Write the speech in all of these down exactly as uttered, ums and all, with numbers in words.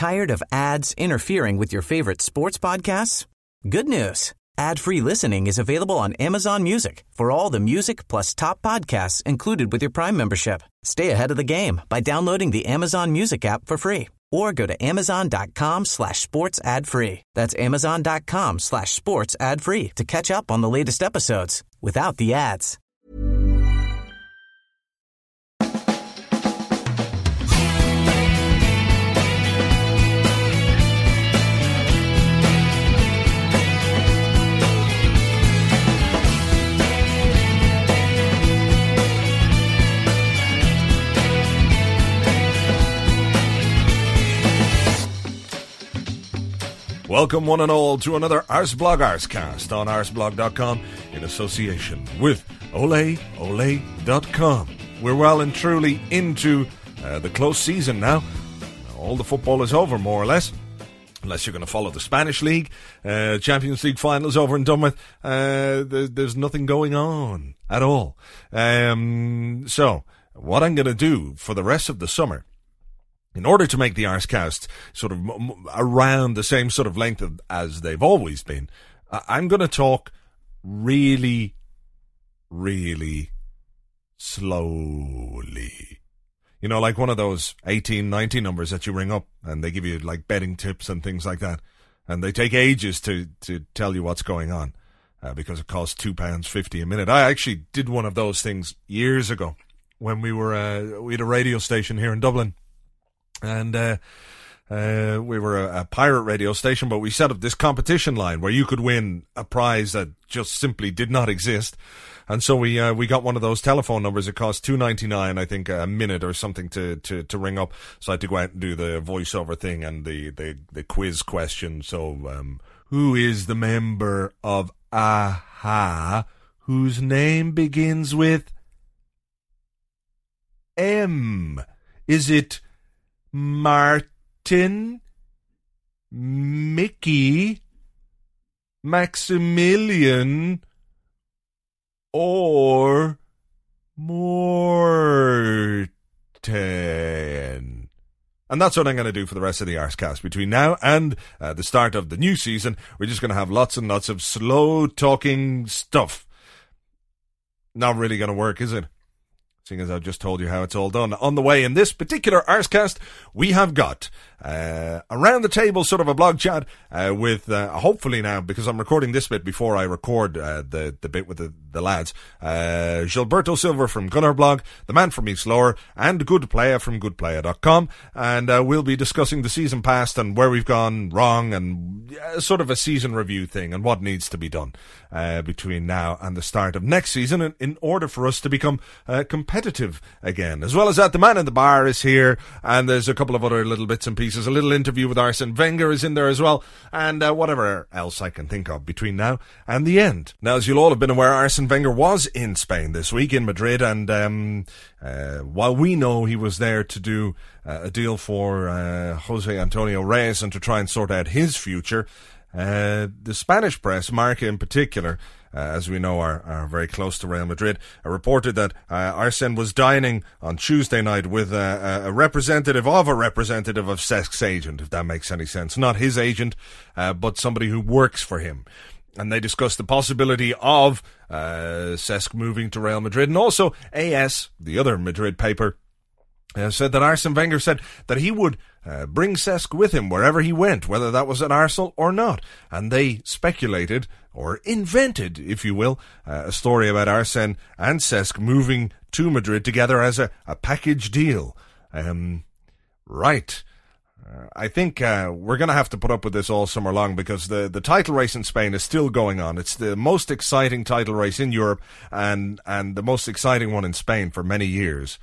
Tired of ads interfering with your favorite sports podcasts? Good news. Ad-free listening is available on Amazon Music for all the music plus top podcasts included with your Prime membership. Stay ahead of the game by downloading the Amazon Music app for free or go to amazon.com slash sports ad free. That's amazon.com slash sports ad free to catch up on the latest episodes without the ads. Welcome one and all to another Arsblog Arscast on arsblog dot com in association with ole ole dot com. We're well and truly into uh, the close season now. All the football is over, more or less. Unless you're going to follow the Spanish League, uh, Champions League finals over and done with. Uh, there, there's nothing going on at all. Um, so, what I'm going to do for the rest of the summer, in order to make the Arscast sort of m- m- around the same sort of length of, as they've always been, I- I'm going to talk really, really slowly. You know, like one of those eighteen, nineteen numbers that you ring up and they give you like betting tips and things like that. And they take ages to, to tell you what's going on uh, because it costs two pounds fifty a minute. I actually did one of those things years ago when we were, uh, we had a radio station here in Dublin. And uh, uh, we were a, a pirate radio station, but we set up this competition line where you could win a prize that just simply did not exist. And so we uh, we got one of those telephone numbers. It cost two ninety-nine, I think, a minute or something to, to, to ring up. So I had to go out and do the voiceover thing and the, the, the quiz question. So um, who is the member of A-ha whose name begins with M? Is it Martin, Mickey, Maximilian, or Morten? And that's what I'm going to do for the rest of the Arscast. Between now and uh, the start of the new season, we're just going to have lots and lots of slow-talking stuff. Not really going to work, is it? Seeing as I've just told you how it's all done. On the way in this particular Arscast, we have got uh, around the table sort of a blog chat uh, with, uh, hopefully now, because I'm recording this bit before I record uh, the, the bit with the, the lads, uh, Gilberto Silva from Gunner Blog, the man from East Lower, and Good Player from good player dot com. And uh, we'll be discussing the season past and where we've gone wrong and uh, sort of a season review thing and what needs to be done uh, between now and the start of next season in, in order for us to become uh, competitive again. As well as that, the man in the bar is here, and there's a couple of other little bits and pieces. A little interview with Arsene Wenger is in there as well, and uh, whatever else I can think of between now and the end. Now, as you'll all have been aware, Arsene Wenger was in Spain this week, in Madrid, and um, uh, while we know he was there to do uh, a deal for uh, Jose Antonio Reyes and to try and sort out his future, uh, the Spanish press, Marca in particular, Uh, as we know, are, are very close to Real Madrid, uh, reported that uh, Arsene was dining on Tuesday night with uh, a representative of a representative of Cesk's agent, if that makes any sense. Not his agent, uh, but somebody who works for him. And they discussed the possibility of uh, Cesc moving to Real Madrid. And also A S, the other Madrid paper, Uh, said that Arsene Wenger said that he would uh, bring Cesc with him wherever he went, whether that was at Arsenal or not. And they speculated, or invented, if you will, uh, a story about Arsene and Cesc moving to Madrid together as a, a package deal. Um, right. Uh, I think uh, we're going to have to put up with this all summer long because the, the title race in Spain is still going on. It's the most exciting title race in Europe and, and the most exciting one in Spain for many years.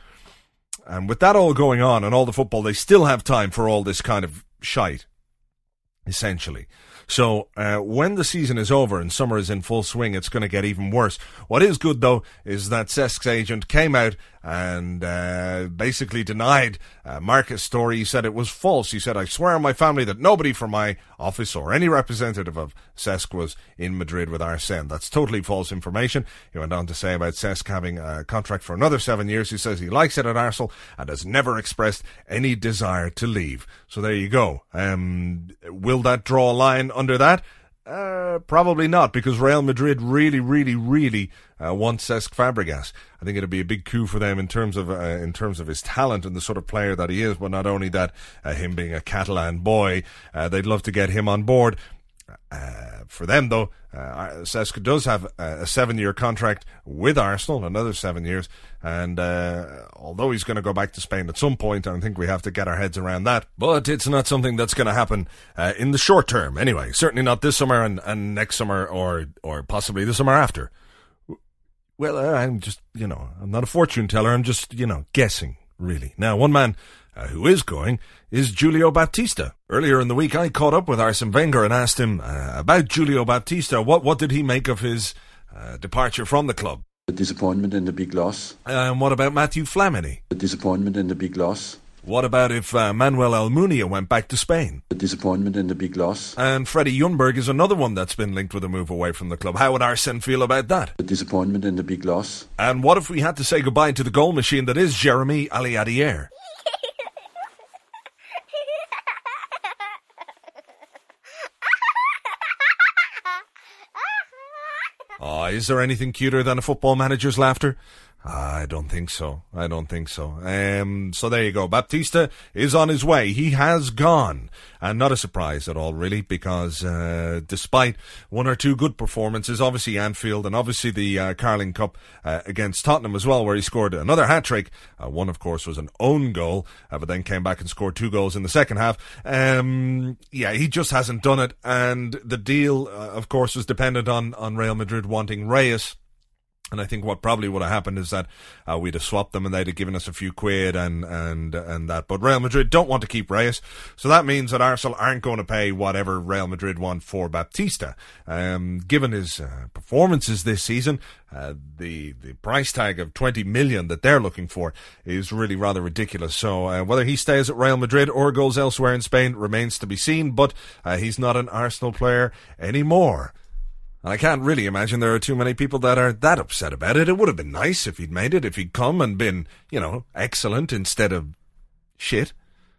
And with that all going on and all the football, they still have time for all this kind of shite, essentially. So uh, when the season is over and summer is in full swing, it's going to get even worse. What is good, though, is that Cesk's agent came out and uh, basically denied uh, Marca's story. He said it was false. He said, I swear on my family that nobody from my office or any representative of Cesc was in Madrid with Arsene. That's totally false information. He went on to say about Cesc having a contract for another seven years. He says he likes it at Arsenal and has never expressed any desire to leave. So there you go. Um, will that draw a line under that? Uh, probably not, because Real Madrid really, really, really uh, wants Cesc Fabregas. I think it'd be a big coup for them in terms of uh, in terms of his talent and the sort of player that he is. But not only that, uh, him being a Catalan boy, uh, they'd love to get him on board. Uh, for them, though, uh, Cesc does have a seven-year contract with Arsenal, another seven years, and uh, although he's going to go back to Spain at some point, I think we have to get our heads around that, but it's not something that's going to happen uh, in the short term, anyway. Certainly not this summer and, and next summer, or or possibly the summer after. Well, uh, I'm just, you know, I'm not a fortune teller, I'm just, you know, guessing, really. Now, one man Uh, who is going is Julio Baptista. Earlier in the week, I caught up with Arsene Wenger and asked him uh, about Julio Baptista. What what did he make of his uh, departure from the club? A disappointment and a big loss. And um, what about Matthew Flamini? A disappointment and a big loss. What about if uh, Manuel Almunia went back to Spain? A disappointment and a big loss. And Freddie Ljungberg is another one that's been linked with a move away from the club. How would Arsene feel about that? A disappointment and a big loss. And what if we had to say goodbye to the goal machine that is Jeremy Aliadier? Oh, is there anything cuter than a football manager's laughter? I don't think so. I don't think so. Um, so there you go. Baptista is on his way. He has gone. And not a surprise at all, really, because uh, despite one or two good performances, obviously Anfield and obviously the uh, Carling Cup uh, against Tottenham as well, where he scored another hat-trick. Uh, one, of course, was an own goal, uh, but then came back and scored two goals in the second half. Um, yeah, he just hasn't done it. And the deal, uh, of course, was dependent on, on Real Madrid wanting Reyes. And I think what probably would have happened is that uh, we'd have swapped them and they'd have given us a few quid and and and that. But Real Madrid don't want to keep Reyes, so that means that Arsenal aren't going to pay whatever Real Madrid want for Baptista. Um, given his uh, performances this season, uh, the the price tag of twenty million that they're looking for is really rather ridiculous. So uh, whether he stays at Real Madrid or goes elsewhere in Spain remains to be seen. But uh, he's not an Arsenal player anymore. And I can't really imagine there are too many people that are that upset about it. It would have been nice if he'd made it, if he'd come and been, you know, excellent instead of shit.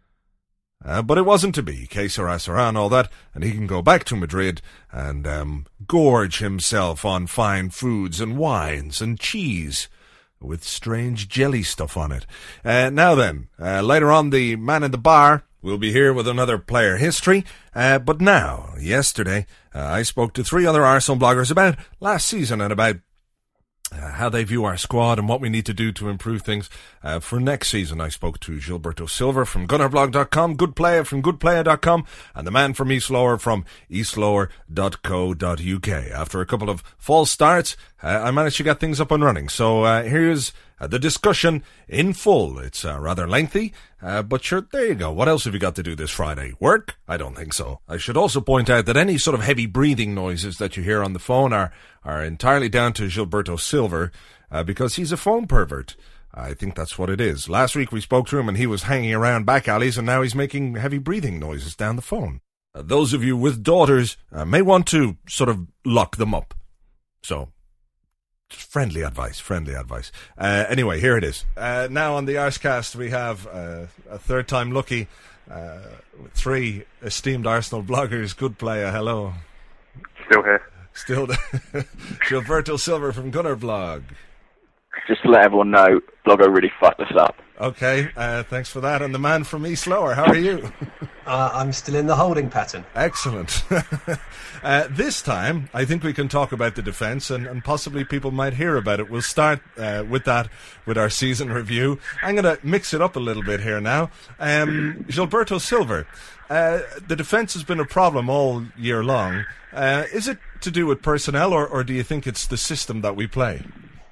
Uh, but it wasn't to be. Que sera, sera and all that. And he can go back to Madrid and um, gorge himself on fine foods and wines and cheese with strange jelly stuff on it. Uh, now then, uh, later on, the man in the bar will be here with another player history. Uh, but now, yesterday, uh, I spoke to three other Arsenal bloggers about last season and about uh, how they view our squad and what we need to do to improve things uh, for next season. I spoke to Gilberto Silva from gunnerblog dot com, Good Player from good player dot com, and the man from East Lower from east lower dot co dot u k. After a couple of false starts, uh, I managed to get things up and running. So uh, here's uh, the discussion in full. It's uh, rather lengthy, uh, but sure, there you go. What else have you got to do this Friday? Work? I don't think so. I should also point out that any sort of heavy breathing noises that you hear on the phone are, are entirely down to Gilberto Silva, uh, because he's a phone pervert. I think that's what it is. Last week we spoke to him and he was hanging around back alleys, and now he's making heavy breathing noises down the phone. Uh, those of you with daughters uh, may want to sort of lock them up. So, friendly advice, friendly advice. Uh, anyway, here it is. Uh, now on the Arscast we have uh, a third time lucky, uh, three esteemed Arsenal bloggers. Good player, hello. Still here. Still Gilberto Silva from Gunnerblog. Just to let everyone know, Blogger really fucked us up. Okay, uh, thanks for that. And the man from East Lower, how are you? uh, I'm still in the holding pattern. Excellent. uh, this time, I think we can talk about the defence, and, and possibly people might hear about it. We'll start uh, with that, with our season review. I'm going to mix it up a little bit here now. Um, Gilberto Silva, uh, the defence has been a problem all year long. Uh, is it to do with personnel, or, or do you think it's the system that we play?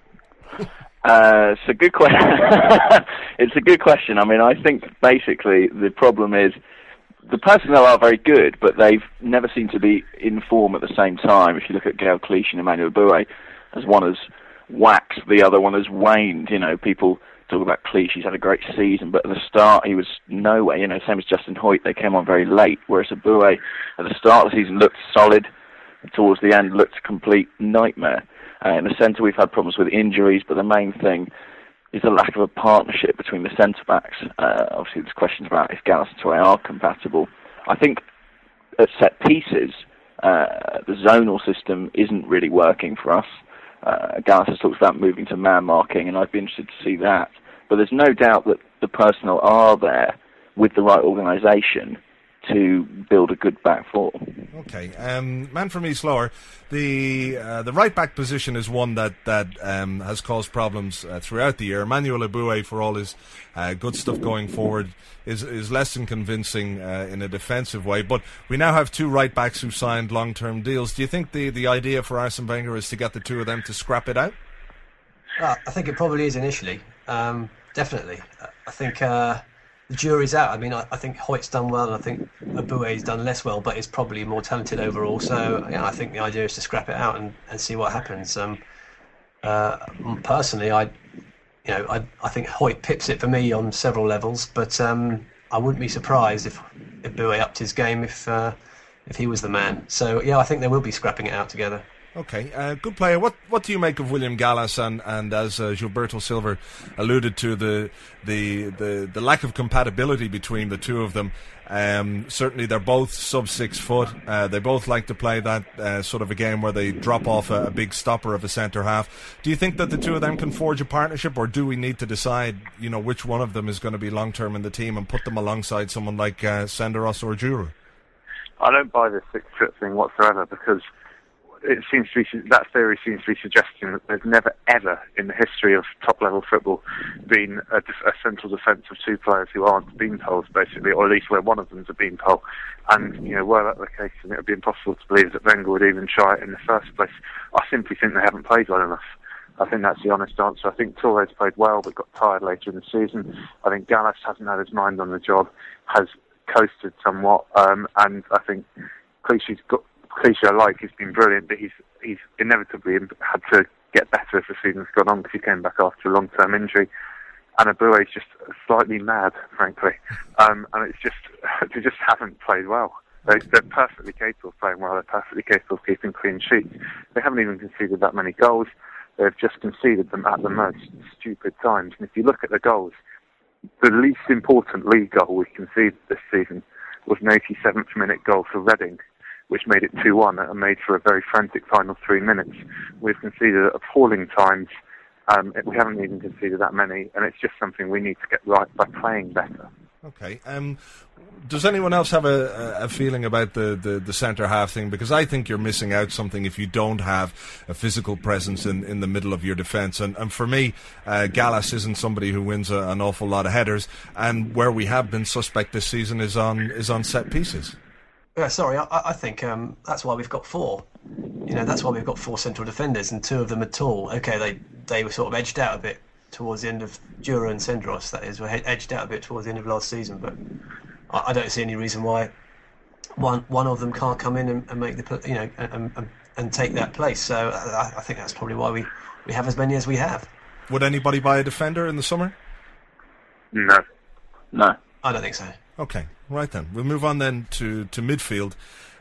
Uh, it's a good question. It's a good question. I mean, I think basically the problem is the personnel are very good, but they've never seemed to be in form at the same time. If you look at Gael Clichy and Emmanuel Boué, as one has waxed, the other one has waned. You know, people talk about Cleach, he's had a great season, but at the start he was nowhere. You know, same as Justin Hoyt, they came on very late, whereas Abue at the start of the season looked solid, towards the end looked a complete nightmare. Uh, in the centre we've had problems with injuries, but the main thing is the lack of a partnership between the centre-backs. Uh, obviously there's questions about if Gallas and Touré are compatible. I think at set pieces, uh, the zonal system isn't really working for us. Uh, Gallas has talked about moving to man marking, and I'd be interested to see that. But there's no doubt that the personnel are there with the right organisation to build a good back four. Okay, um, man from East Lower, the uh, the right back position is one that that um, has caused problems uh, throughout the year. Emmanuel Abue, for all his uh, good stuff going forward, is is less than convincing uh, in a defensive way. But we now have two right backs who signed long term deals. Do you think the the idea for Arsene Wenger is to get the two of them to scrap it out? Uh, I think it probably is initially. Um, definitely, I think. Uh, The jury's out. I mean, I, I think Hoyt's done well, and I think Abue's done less well, but is probably more talented overall. So, yeah, I think the idea is to scrap it out and, and see what happens. Um, uh, personally, I, you know, I, I think Hoyt pips it for me on several levels, but um, I wouldn't be surprised if Abue upped his game if uh, if he was the man. So, yeah, I think they will be scrapping it out together. Okay, uh, good player. What what do you make of William Gallas and and as uh, Gilberto Silva alluded to, the the the the lack of compatibility between the two of them? Um, certainly, they're both sub six foot. Uh, they both like to play that uh, sort of a game where they drop off a, a big stopper of a centre half. Do you think that the two of them can forge a partnership, or do we need to decide, you know, which one of them is going to be long term in the team and put them alongside someone like uh, Senderos or Juru? I don't buy this six foot thing whatsoever, because it seems to be, that theory seems to be suggesting that there's never ever in the history of top level football been a, a central defence of two players who aren't beanpoles, basically, or at least where one of them's a beanpole. And, you know, were that the case, then it would be impossible to believe that Wenger would even try it in the first place. I simply think they haven't played well enough. I think that's the honest answer. I think Touré's played well but got tired later in the season. I think Gallas hasn't had his mind on the job, has coasted somewhat, um, and I think Clichy's got Clichy I like, he's been brilliant, but he's he's inevitably had to get better as the season's gone on, because he came back after a long-term injury. And Abue's just slightly mad, frankly. Um, and it's just, they just haven't played well. They, they're perfectly capable of playing well, they're perfectly capable of keeping clean sheets. They haven't even conceded that many goals. They've just conceded them at the most stupid times. And if you look at the goals, the least important league goal we conceded this season was an eighty-seventh minute goal for Reading, which made it two one and made for a very frantic final three minutes. We've conceded at appalling times. Um, we haven't even conceded that many, and it's just something we need to get right by playing better. Okay. Um, does anyone else have a, a feeling about the, the, the centre-half thing? Because I think you're missing out something if you don't have a physical presence in, in the middle of your defence. And, and for me, uh, Gallas isn't somebody who wins a, an awful lot of headers, and where we have been suspect this season is on is on set pieces. Yeah, sorry, I, I think um, that's why we've got four. You know, that's why we've got four central defenders, and two of them are tall. Okay, they they were sort of edged out a bit towards the end of Jura and Senderos. That is, were edged out a bit towards the end of last season. But I, I don't see any reason why one one of them can't come in and, and make the you know and, and, and take that place. So I, I think that's probably why we, we have as many as we have. Would anybody buy a defender in the summer? No, no, I don't think so. Okay, right then. We'll move on then to, to midfield.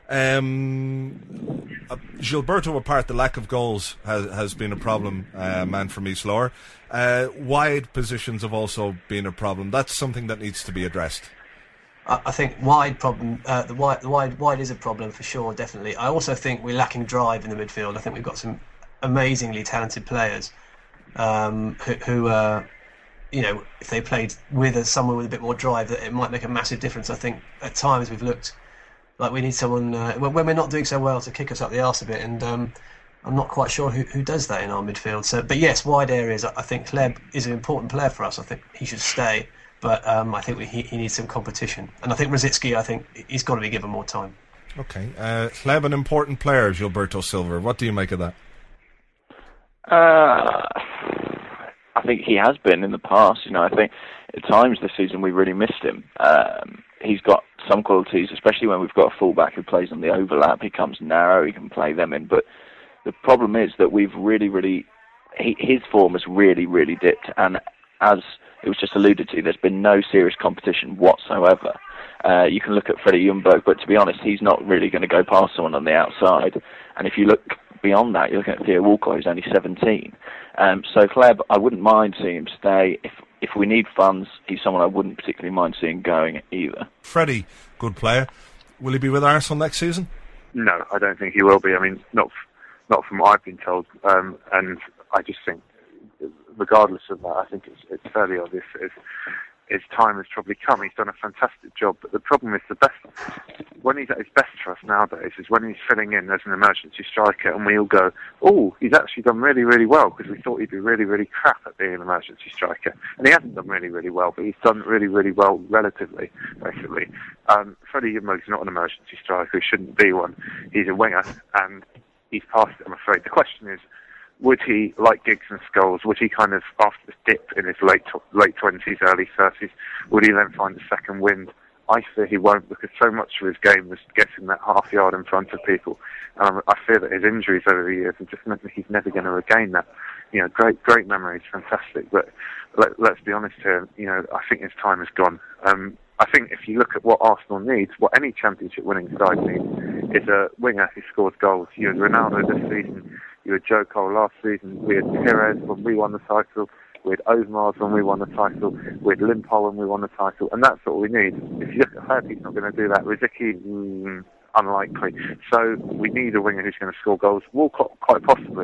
Um, uh, Gilberto apart, the lack of goals has, has been a problem, uh, man from East Lower. Uh, wide positions have also been a problem. That's something that needs to be addressed. I, I think wide problem. Uh, the wide, the wide, wide is a problem for sure, definitely. I also think we're lacking drive in the midfield. I think we've got some amazingly talented players um, who. who uh, you know, if they played with a, someone with a bit more drive, that it might make a massive difference. I think at times we've looked like we need someone, uh, when we're not doing so well, to kick us up the arse a bit, and um, I'm not quite sure who, who does that in our midfield. So, but yes, wide areas, I think Hleb is an important player for us. I think he should stay, but um, I think we, he, he needs some competition. And I think Rosicky, I think he's got to be given more time. Okay, uh, Hleb, an important player, Gilberto Silva. What do you make of that? Uh... I think he has been in the past. You know, I think at times this season we really missed him. Um, he's got some qualities, especially when we've got a fullback who plays on the overlap. He comes narrow, he can play them in. But the problem is that we've really, really, he, his form has really, really dipped. And as it was just alluded to, there's been no serious competition whatsoever. Uh, you can look at Freddie Ljungberg, but to be honest, he's not really going to go past someone on the outside. And if you look beyond that, you're looking at Theo Walcott, who's only seventeen. Um, so Hleb, I wouldn't mind seeing him stay. If if we need funds, he's someone I wouldn't particularly mind seeing going either. Freddie, good player. Will he be with Arsenal next season? No, I don't think he will be. I mean, not not from what I've been told. Um, and I just think, regardless of that, I think it's, it's fairly obvious that his, his time has probably come. He's done a fantastic job, but the problem is the best when he's at his best for us nowadays is when he's filling in as an emergency striker, and we all go, "Oh, he's actually done really, really well," because we thought he'd be really, really crap at being an emergency striker, and he hasn't done really, really well, but he's done really, really well relatively, basically. Um, Freddie Ljungberg's not an emergency striker; he shouldn't be one. He's a winger, and he's past it, I'm afraid. The question is, would he, like Giggs and Scholes, would he kind of, after this dip in his late late twenties, early thirties, would he then find a second wind? I fear he won't, because so much of his game was getting that half yard in front of people. Um, I fear that his injuries over the years have just meant that he's never going to regain that. You know, great, great memories, fantastic. But let, let's be honest here. You know, I think his time is gone. Um, I think if you look at what Arsenal needs, what any championship-winning side needs, is a winger who scores goals. You had Ronaldo this season. You had Joe Cole last season. We had Pires when we won the title. We had Overmars when we won the title. We had Limpol when we won the title. And that's what we need. If you look at Hleb, he's not going to do that. Rosicky, mm, unlikely. So we need a winger who's going to score goals. Walcott, quite possibly.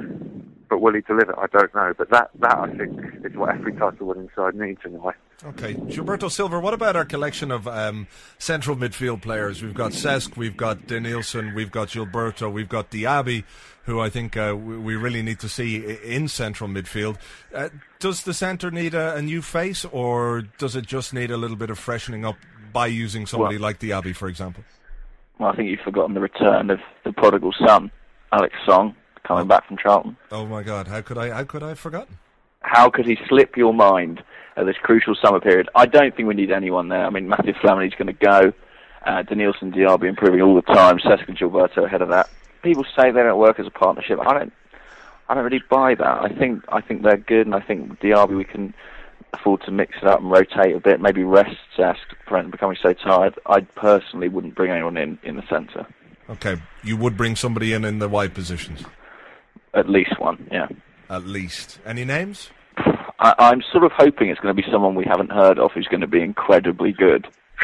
But will he deliver? I don't know. But that, that I think, is what every title-winning side needs in a way. Okay. Gilberto Silva, what about our collection of um, central midfield players? We've got Cesc, we've got Denilson, we've got Gilberto, we've got Diaby, who I think uh, we really need to see in central midfield. Uh, does the centre need a, a new face, or does it just need a little bit of freshening up by using somebody well, like Diaby, for example? Well, I think you've forgotten the return of the prodigal son, Alex Song, coming oh. back from Charlton. Oh my God, how could I, how could I have forgotten? How could he slip your mind at this crucial summer period? I don't think we need anyone there. I mean, Matthew Flamini's going to go. Uh, Denilson, Diaby improving all the time. Cesc and Gilberto ahead of that. People say they don't work as a partnership. I don't. I don't really buy that. I think. I think they're good, and I think Diaby we can afford to mix it up and rotate a bit. Maybe rest Cesc from becoming so tired. I personally wouldn't bring anyone in in the centre. Okay, you would bring somebody in in the wide positions. At least one, yeah. At least. Any names? I, I'm sort of hoping it's going to be someone we haven't heard of who's going to be incredibly good.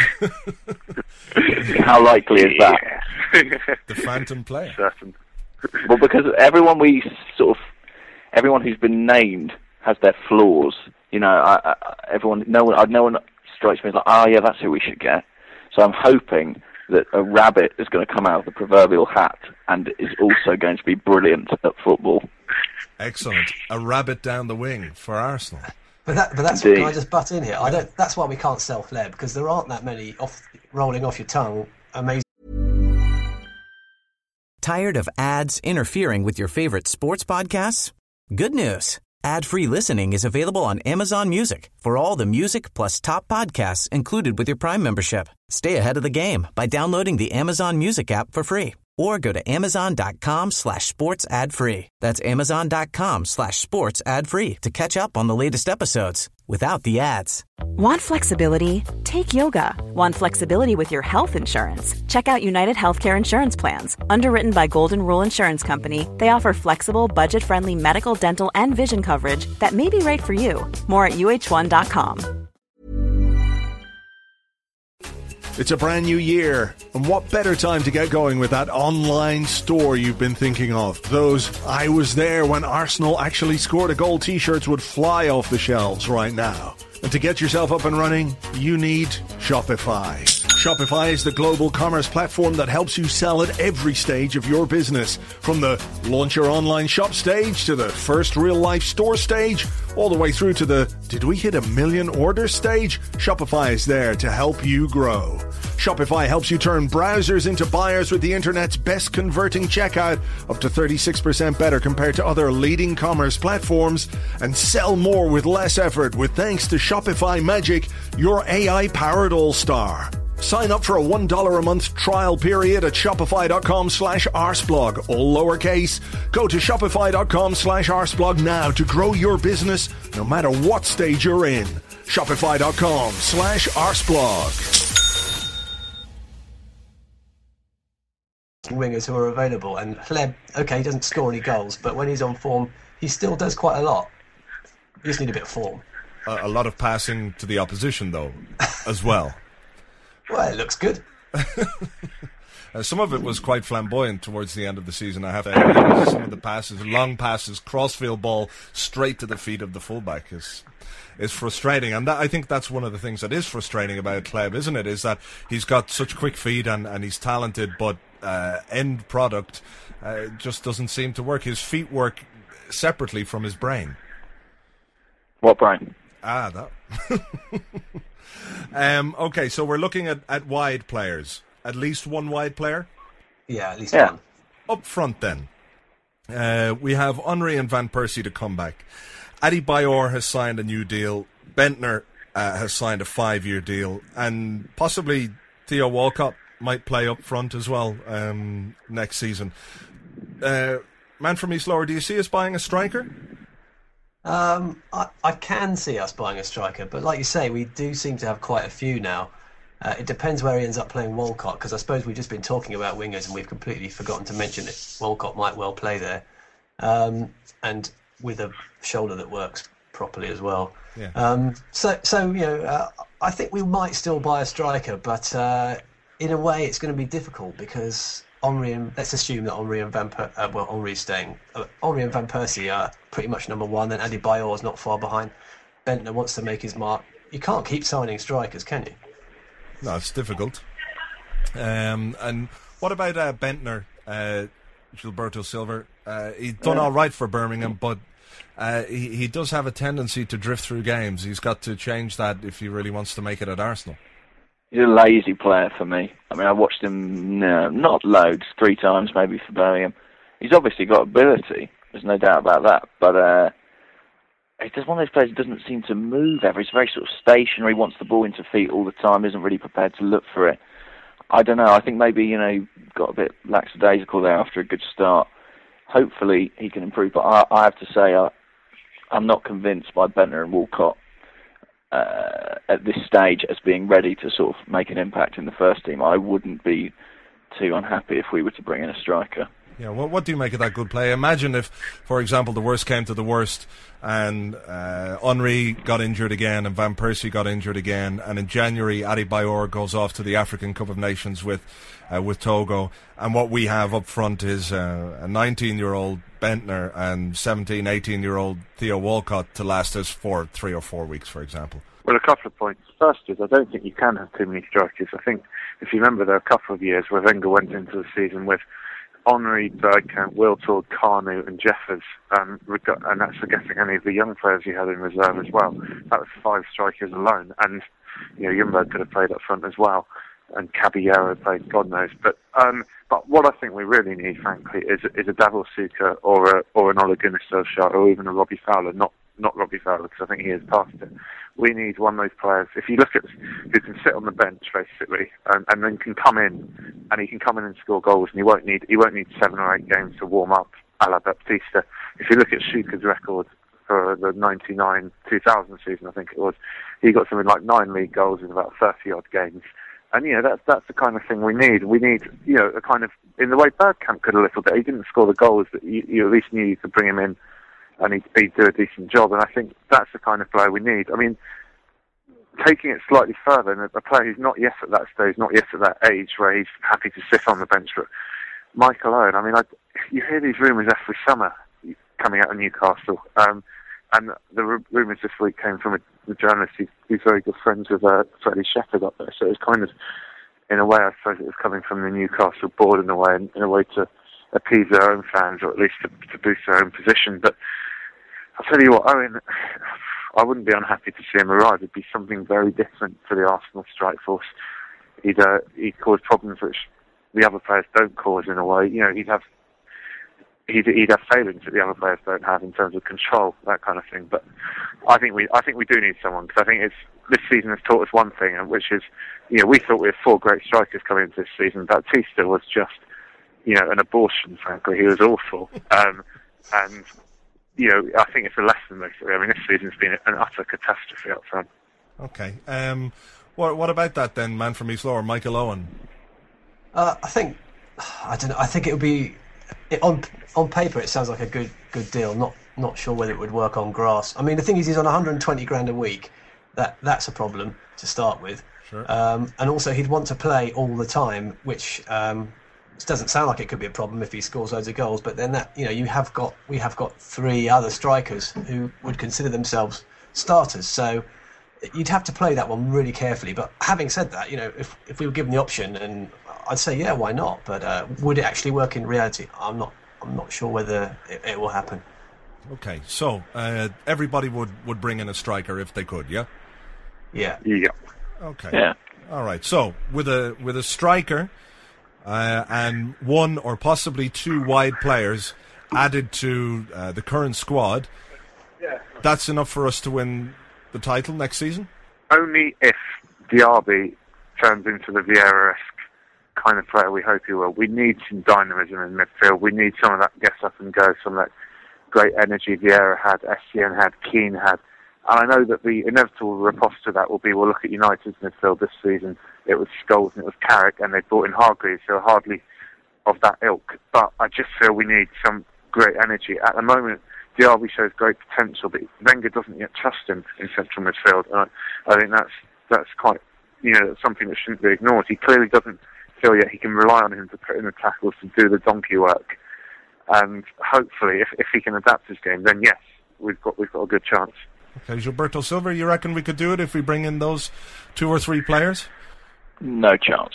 How likely is that? The phantom player. Certain. Well, because everyone we sort of, everyone who's been named has their flaws. You know, I, I, everyone, no one, no one strikes me as like, oh yeah, that's who we should get. So I'm hoping that a rabbit is going to come out of the proverbial hat and is also going to be brilliant at football. Excellent. A rabbit down the wing for Arsenal. But that, but that's Indeed. Can I just butt in here? I don't. That's why we can't sell Hleb, because there aren't that many off rolling off your tongue amazing. Tired of ads interfering with your favorite sports podcasts? Good news. Ad-free listening is available on Amazon Music for all the music plus top podcasts included with your Prime membership. Stay ahead of the game by downloading the Amazon Music app for free or go to amazon.com slash sports ad free. That's amazon.com slash sports ad free to catch up on the latest episodes without the ads. Want flexibility? Take yoga. Want flexibility with your health insurance? Check out United Healthcare Insurance Plans. Underwritten by Golden Rule Insurance Company, they offer flexible, budget-friendly medical, dental, and vision coverage that may be right for you. More at U H one dot com. It's a brand new year, and what better time to get going with that online store you've been thinking of? Those I was there when Arsenal actually scored a goal t-shirts would fly off the shelves right now. And to get yourself up and running, you need Shopify. Shopify is the global commerce platform that helps you sell at every stage of your business. From the launch your online shop stage to the first real-life store stage, all the way through to the did we hit a million orders stage? Shopify is there to help you grow. Shopify helps you turn browsers into buyers with the internet's best converting checkout, up to thirty-six percent better compared to other leading commerce platforms, and sell more with less effort with thanks to Shopify Magic, your A I-powered all-star. Sign up for a one dollar a month trial period at shopify.com slash arseblog, all lowercase. Go to shopify.com slash arseblog now to grow your business no matter what stage you're in. Shopify.com slash arseblog. Wingers who are available, and Hleb, okay, he doesn't score any goals, but when he's on form, he still does quite a lot. You just need a bit of form. A, a lot of passing to the opposition, though, as well. Well, it looks good. uh, some of it was quite flamboyant towards the end of the season, I have to admit. Some of the passes, long passes, crossfield ball, straight to the feet of the fullback is is frustrating. And that, I think that's one of the things that is frustrating about Hleb, isn't it? Is that he's got such quick feet and, and he's talented, but uh, end product uh, just doesn't seem to work. His feet work separately from his brain. What brain? Ah, that. um, okay, so we're looking at, at wide players. At least one wide player? Yeah, at least yeah. one. Up front, then. Uh, we have Henry and Van Persie to come back. Adebayor has signed a new deal. Bentner uh, has signed a five-year deal. And possibly Theo Walcott might play up front as well um, next season. Uh, man from East Lower, do you see us buying a striker? Um, I, I can see us buying a striker, but like you say, we do seem to have quite a few now. Uh, it depends where he ends up playing Walcott, because I suppose we've just been talking about wingers and we've completely forgotten to mention that Walcott might well play there, um, and with a shoulder that works properly as well. Yeah. Um, so, so you know, uh, I think we might still buy a striker, but uh, in a way, it's going to be difficult because Henry and let's assume that Henry and Van per- uh, well, Henry's staying. Uh, Henry and Van Persie are pretty much number one. Then Adebayor is not far behind. Bentner wants to make his mark. You can't keep signing strikers, can you? No, it's difficult. Um, and what about uh, Bentner, uh, Gilberto Silva? Uh, he's done all right for Birmingham, but uh, he, he does have a tendency to drift through games. He's got to change that if he really wants to make it at Arsenal. He's a lazy player for me. I mean, I watched him, no, not loads, three times maybe for Birmingham. He's obviously got ability, there's no doubt about that, but uh, he's just one of those players who doesn't seem to move ever. He's very sort of stationary, wants the ball into feet all the time, isn't really prepared to look for it. I don't know, I think maybe, you know, got a bit lackadaisical there after a good start. Hopefully he can improve, but I, I have to say I, I'm not convinced by Bentner and Walcott uh, at this stage as being ready to sort of make an impact in the first team. I wouldn't be too unhappy if we were to bring in a striker. Yeah, well, what do you make of that good play? Imagine if, for example, the worst came to the worst and uh, Henry got injured again and Van Persie got injured again, and in January Adebayor goes off to the African Cup of Nations with uh, with Togo, and what we have up front is uh, a nineteen-year-old Bentner and seventeen, eighteen-year-old Theo Walcott to last us for three or four weeks, for example. Well, a couple of points. First is I don't think you can have too many strikers. I think, if you remember, there are a couple of years where Wenger went into the season with Henry, Bergkamp, Wiltord, Kanu and Jeffers, um, and that's forgetting any of the young players he had in reserve as well. That was five strikers alone, and you know, Ljungberg could have played up front as well, and Caballero played God knows. But um, but what I think we really need, frankly, is is a Davor Suker or a, or an Ole Gunnar Solskjaer or even a Robbie Fowler, not not Robbie Fowler because I think he is past it. We need one of those players, if you look at who can sit on the bench basically, and, and then can come in, and he can come in and score goals, and he won't need he won't need seven or eight games to warm up, a la Baptista. If you look at Schuker's record for the ninety-nine two thousand season, I think it was, he got something like nine league goals in about thirty odd games, and you know that's that's the kind of thing we need. We need you know a kind of, in the way Bergkamp could a little bit. He didn't score the goals, but you, you at least knew you could bring him in and he'd, he'd do a decent job, and I think that's the kind of player we need. I mean, taking it slightly further, and a player who's not yet at that stage, not yet at that age where he's happy to sit on the bench, but Michael Owen, I mean, I, you hear these rumours every summer coming out of Newcastle, um, and the r- rumours this week came from a, a journalist who's, who's very good friends with uh, Freddie Shepherd up there, so it was kind of, in a way, I suppose it was coming from the Newcastle board in a way, in, in a way to appease their own fans, or at least to, to boost their own position, but I'll tell you what, Owen, I wouldn't be unhappy to see him arrive. It'd be something very different for the Arsenal strike force. He'd uh, he'd cause problems which the other players don't cause in a way. You know, he'd have he'd, he'd have failings that the other players don't have in terms of control, that kind of thing. But I think we I think we do need someone, because I think it's this season has taught us one thing, which is, you know, we thought we had four great strikers coming into this season. Baptista was just, you know, an abortion, frankly. He was awful. Um, and, you know, I think it's a lesson, basically. I mean, this season's been an utter catastrophe up front. Okay. Um, what, what about that then, man from East Lower, Michael Owen? Uh, I think, I don't know, I think it would be, it, on on paper it sounds like a good good deal. Not not sure whether it would work on grass. I mean, the thing is, he's on one hundred twenty grand a week. That That's a problem to start with. Sure. Um, and also, he'd want to play all the time, which um, doesn't sound like it could be a problem if he scores loads of goals. But then that, you know, you have got we have got three other strikers who would consider themselves starters. So you'd have to play that one really carefully. But having said that, you know, if if we were given the option, and I'd say yeah, why not? But uh, would it actually work in reality? I'm not. I'm not sure whether it, it will happen. Okay, so uh, everybody would, would bring in a striker if they could, yeah. Yeah. Yeah. Okay. Yeah. All right. So with a with a striker uh, and one or possibly two wide players added to uh, the current squad, that's enough for us to win the title next season? Only if Diaby turns into the Vieira-esque kind of player we hope he will. We need some dynamism in midfield. We need some of that get up and go, some of that great energy Vieira had, Essien had, Keane had. And I know that the inevitable riposte to that will be, we'll look at United's midfield this season. It was Scholes and it was Carrick, and they brought in Hargreaves, so hardly of that ilk. But I just feel we need some great energy. At the moment, Diaby shows great potential, but Wenger doesn't yet trust him in central midfield. And I, I think that's that's quite, you know, something that shouldn't be ignored. He clearly doesn't feel yet he can rely on him to put in the tackles, to do the donkey work. And hopefully, if if he can adapt his game, then yes, we've got we've got a good chance. Okay, Gilberto Silva, you reckon we could do it if we bring in those two or three players? No chance.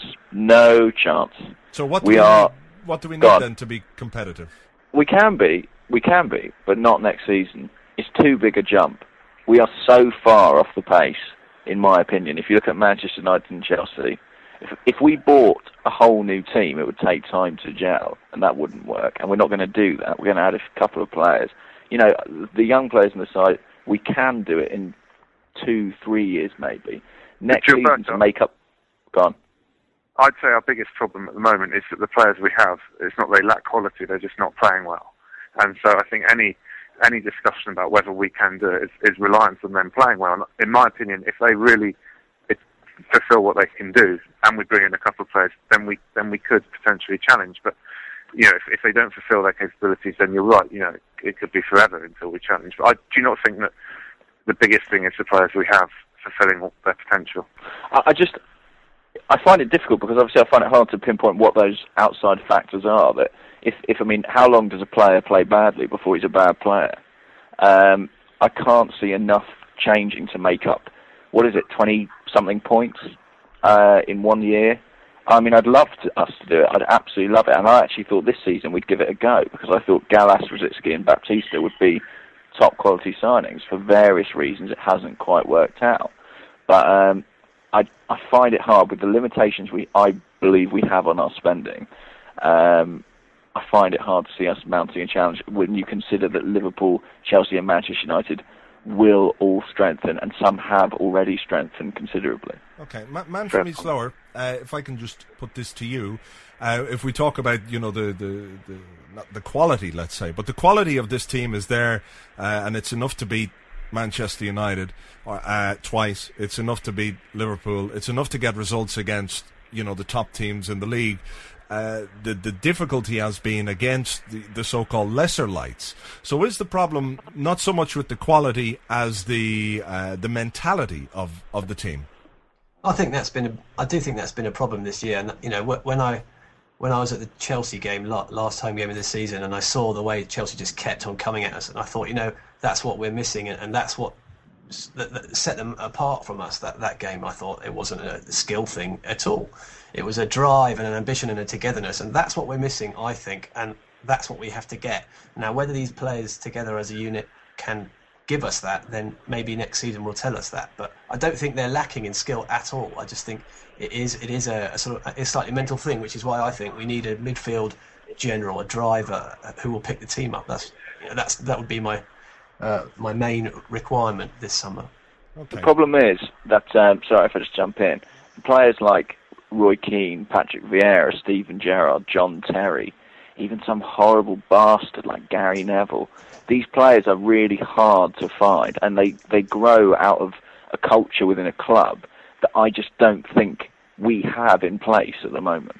No chance. So what do we, we are. Need, what do we need God. then to be competitive? We can be. We can be, but not next season. It's too big a jump. We are so far off the pace, in my opinion. If you look at Manchester United and Chelsea, if, if we bought a whole new team, it would take time to gel, and that wouldn't work. And we're not going to do that. We're going to add a couple of players. You know, the young players on the side, we can do it in two, three years maybe. Next season to make up... Go on. I'd say our biggest problem at the moment is that the players we have, it's not they lack quality, they're just not playing well. And so I think any any discussion about whether we can do it is, is reliant on them playing well. And in my opinion, if they really if, fulfill what they can do, and we bring in a couple of players, then we then we could potentially challenge. But you know, if, if they don't fulfill their capabilities, then you're right. You know, it, it could be forever until we challenge. But I do not think that the biggest thing is the players we have fulfilling their potential. I, I just I find it difficult because obviously I find it hard to pinpoint what those outside factors are. That if, if I mean, how long does a player play badly before he's a bad player? Um, I can't see enough changing to make up, what is it, twenty-something points uh, in one year? I mean, I'd love to, us to do it. I'd absolutely love it. And I actually thought this season we'd give it a go because I thought Gallas, Rosicky and Baptista would be top quality signings. For various reasons, it hasn't quite worked out. But um, I, I find it hard with the limitations we I believe we have on our spending. Um, I find it hard to see us mounting a challenge when you consider that Liverpool, Chelsea and Manchester United will all strengthen, and some have already strengthened considerably. Okay, Ma- man from East Lower, uh, if I can just put this to you, uh, if we talk about, you know, the, the, the, not the quality, let's say, but the quality of this team is there, uh, and it's enough to beat Manchester United uh, twice, it's enough to beat Liverpool, it's enough to get results against, you know, the top teams in the league. Uh, the the difficulty has been against the, the so-called lesser lights. So is the problem not so much with the quality as the uh, the mentality of, of the team? I think that's been a, I do think that's been a problem this year. And you know, when I when I was at the Chelsea game last home game of the season, and I saw the way Chelsea just kept on coming at us, and I thought, you know, that's what we're missing, and, and that's what that, that set them apart from us. That that game, I thought it wasn't a skill thing at all. It was a drive and an ambition and a togetherness, and that's what we're missing, I think, and that's what we have to get. Now, whether these players together as a unit can give us that, then maybe next season will tell us that. But I don't think they're lacking in skill at all. I just think it is it is a, a sort of a slightly mental thing, which is why I think we need a midfield general, a driver who will pick the team up. That's you know, that's that would be my uh, my main requirement this summer. Okay. The problem is that, um, sorry if I just jump in, players like Roy Keane, Patrick Vieira, Steven Gerrard, John Terry, even some horrible bastard like Gary Neville, these players are really hard to find, and they, they grow out of a culture within a club that I just don't think we have in place at the moment.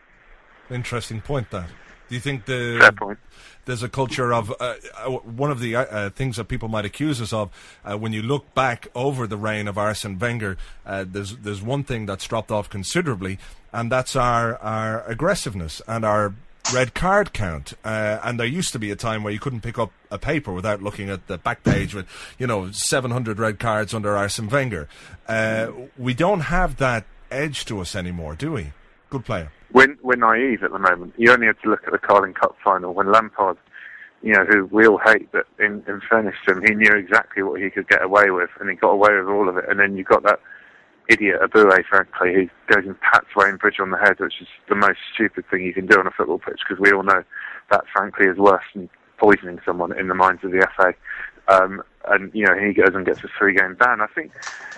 Interesting point, that. Do you think the Fair point. There's a culture of uh, uh, one of the uh, things that people might accuse us of uh, when you look back over the reign of Arsene Wenger, uh, there's there's one thing that's dropped off considerably, and that's our our aggressiveness and our red card count. Uh, and there used to be a time where you couldn't pick up a paper without looking at the back page with, you know, seven hundred red cards under Arsene Wenger. Uh, we don't have that edge to us anymore, do we? Good player. We're, we're naive at the moment. You only have to look at the Carling Cup final when Lampard, you know, who we all hate, but in, in fairness to him, he knew exactly what he could get away with, and he got away with all of it. And then you've got that idiot Abue, frankly, who goes and pats Wayne Bridge on the head, which is the most stupid thing you can do on a football pitch, because we all know that, frankly, is worse than poisoning someone in the minds of the F A. Um, and, you know, he goes and gets a three-game ban. I think...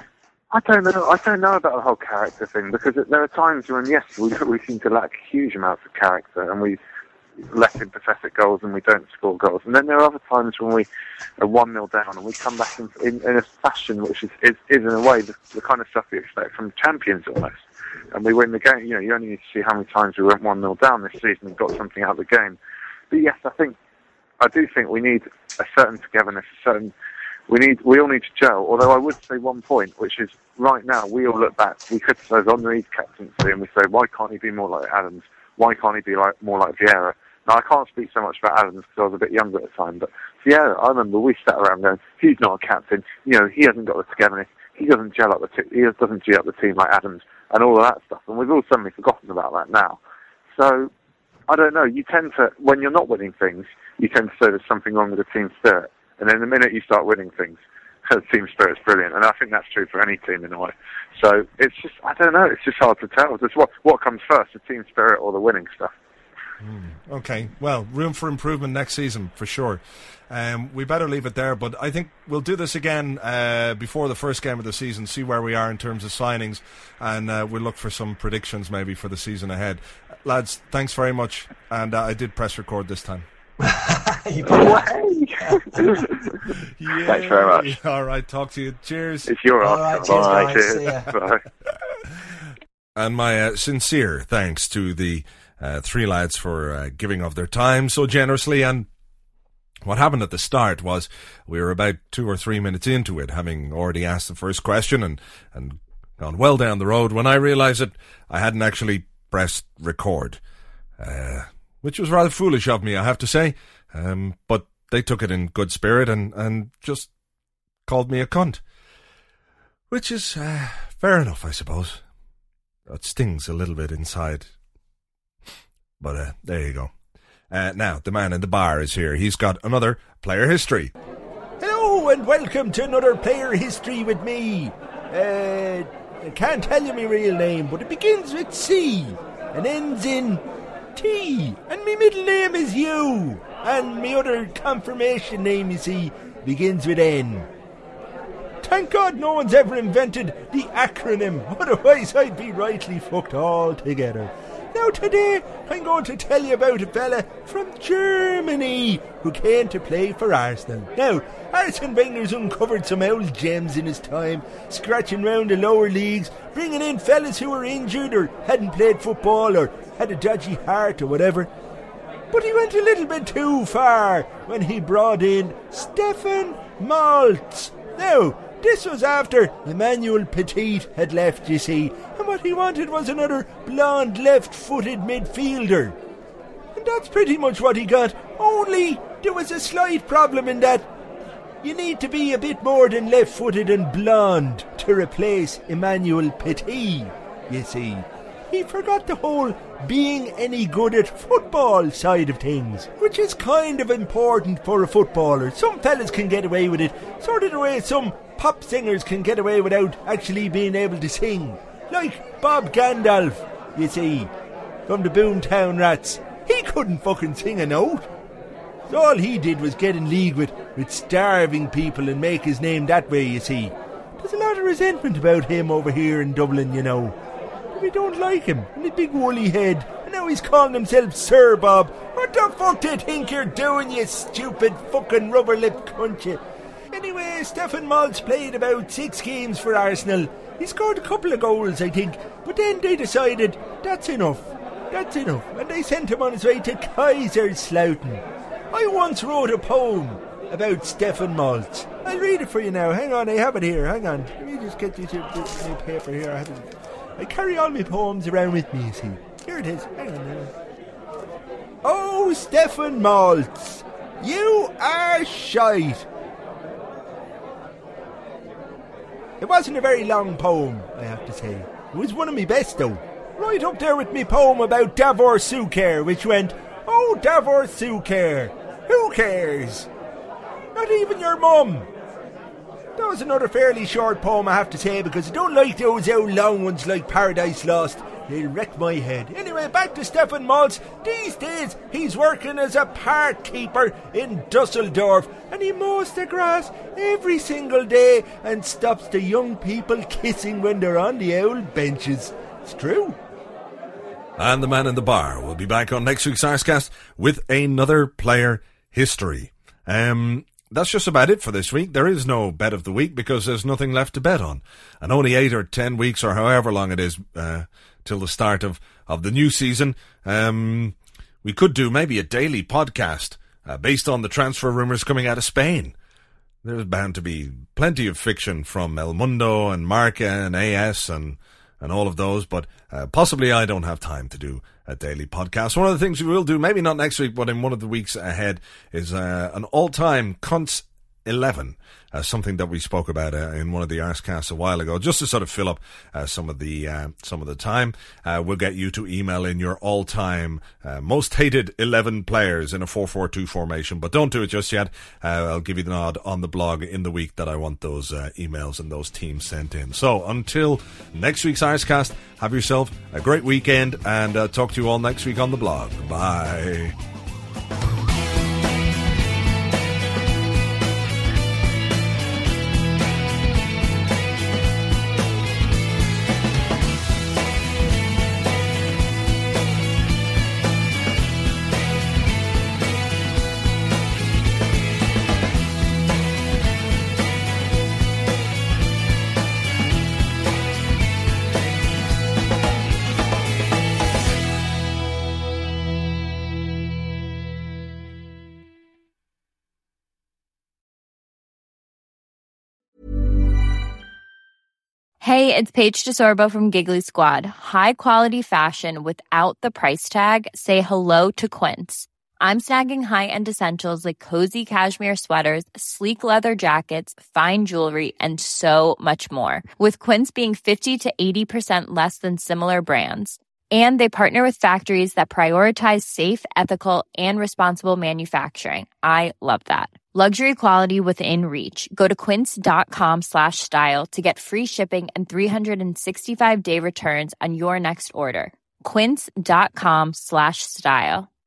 I don't know. I don't know about the whole character thing, because there are times when, yes, we, we seem to lack huge amounts of character, and we let in pathetic goals and we don't score goals. And then there are other times when we are one nil down and we come back in, in, in a fashion which is, is, is in a way, the, the kind of stuff you expect from champions almost. And we win the game. You know, you only need to see how many times we went one nil down this season and got something out of the game. But yes, I think, I do think we need a certain togetherness, a certain... We need. We all need to gel. Although I would say one point, which is right now we all look back. We criticise Henri's captaincy and we say, why can't he be more like Adams? Why can't he be like more like Vieira? Now I can't speak so much about Adams because I was a bit younger at the time. But Vieira, I remember we sat around going, he's not a captain. You know, he hasn't got the togetherness. He doesn't gel up the. T- he doesn't gel up the team like Adams and all of that stuff. And we've all suddenly forgotten about that now. So I don't know. You tend to, when you're not winning things, you tend to say there's something wrong with the team spirit. And then the minute you start winning things, the team spirit's brilliant. And I think that's true for any team in a way. So it's just, I don't know, it's just hard to tell. It's what, what comes first, the team spirit or the winning stuff? Mm, okay, well, room for improvement next season, for sure. Um, we better leave it there, but I think we'll do this again uh, before the first game of the season, see where we are in terms of signings, and uh, we'll look for some predictions maybe for the season ahead. Lads, thanks very much, and uh, I did press record this time. You yeah. Thanks very much. All right, talk to you. Cheers. It's your All right, cheers, guys. See ya. Bye. And my uh, sincere thanks to the uh, three lads for uh, giving of their time so generously. And what happened at the start was we were about two or three minutes into it, having already asked the first question and, and gone well down the road, when I realised that I hadn't actually pressed record. Uh... Which was rather foolish of me, I have to say. Um, but they took it in good spirit and, and just called me a cunt. Which is uh, fair enough, I suppose. It stings a little bit inside. But uh, there you go. Uh, now, the man in the bar is here. He's got another player history. Hello and welcome to another player history with me. Uh, I can't tell you my real name, but it begins with C and ends in T, and my middle name is U, and my other confirmation name, you see, begins with N. Thank God no one's ever invented the acronym, otherwise I'd be rightly fucked altogether. Now today, I'm going to tell you about a fella from Germany who came to play for Arsenal. Now, Arsene Wenger's uncovered some old gems in his time, scratching round the lower leagues, bringing in fellas who were injured or hadn't played football or had a dodgy heart or whatever. But he went a little bit too far when he brought in Stefan Maltz. Now, this was after Emmanuel Petit had left, you see, and what he wanted was another blonde left-footed midfielder. And that's pretty much what he got, only there was a slight problem in that you need to be a bit more than left-footed and blonde to replace Emmanuel Petit, you see. He forgot the whole being any good at football side of things, which is kind of important for a footballer. Some fellas can get away with it, sort of the way some pop singers can get away without actually being able to sing. Like Bob Gandalf, you see, from the Boomtown Rats. He couldn't fucking sing a note. So all he did was get in league with, with starving people and make his name that way, you see. There's a lot of resentment about him over here in Dublin, you know. But we don't like him, and his big woolly head. And now he's calling himself Sir Bob. What the fuck do you think you're doing, you stupid fucking rubber-lipped cunt, you? Anyway, Stefan Maltz played about six games for Arsenal. He scored a couple of goals, I think. But then they decided, that's enough. That's enough. And they sent him on his way to Kaiserslautern. I once wrote a poem about Stefan Maltz. I'll read it for you now. Hang on, I have it here. Hang on. Let me just get this, this new paper here. I, have it. I carry all my poems around with me, you see. Here it is. Hang on now. Oh, Stefan Maltz, you are shite. It wasn't a very long poem, I have to say. It was one of my best, though. Right up there with my poem about Davor Suker, which went, oh, Davor Suker, who cares? Not even your mum. That was another fairly short poem, I have to say, because I don't like those old long ones like Paradise Lost. They'll wreck my head. Anyway, back to Stefan Maltz. These days, he's working as a park keeper in Dusseldorf, and he mows the grass every single day and stops the young people kissing when they're on the old benches. It's true. And the man in the bar will be back on next week's Arscast with another player history. Um... That's just about it for this week. There is no bet of the week because there's nothing left to bet on. And only eight or ten weeks or however long it is uh, till the start of, of the new season. Um, we could do maybe a daily podcast uh, based on the transfer rumours coming out of Spain. There's bound to be plenty of fiction from El Mundo and Marca and A S and, and all of those, but uh, possibly I don't have time to do a daily podcast. One of the things we will do, maybe not next week, but in one of the weeks ahead, is uh, an all-time Cunts eleven, uh, something that we spoke about uh, in one of the Arscasts a while ago, just to sort of fill up uh, some of the uh, some of the time. Uh, we'll get you to email in your all-time uh, most hated eleven players in a four four two formation, but don't do it just yet. Uh, I'll give you the nod on the blog in the week that I want those uh, emails and those teams sent in. So until next week's Arscast, have yourself a great weekend, and uh, talk to you all next week on the blog. Bye. Hey, it's Paige DeSorbo from Giggly Squad. High quality fashion without the price tag. Say hello to Quince. I'm snagging high-end essentials like cozy cashmere sweaters, sleek leather jackets, fine jewelry, and so much more. With Quince being fifty to eighty percent less than similar brands. And they partner with factories that prioritize safe, ethical, and responsible manufacturing. I love that. Luxury quality within reach. Go to quince.com slash style to get free shipping and three sixty-five day returns on your next order. Quince.com slash style.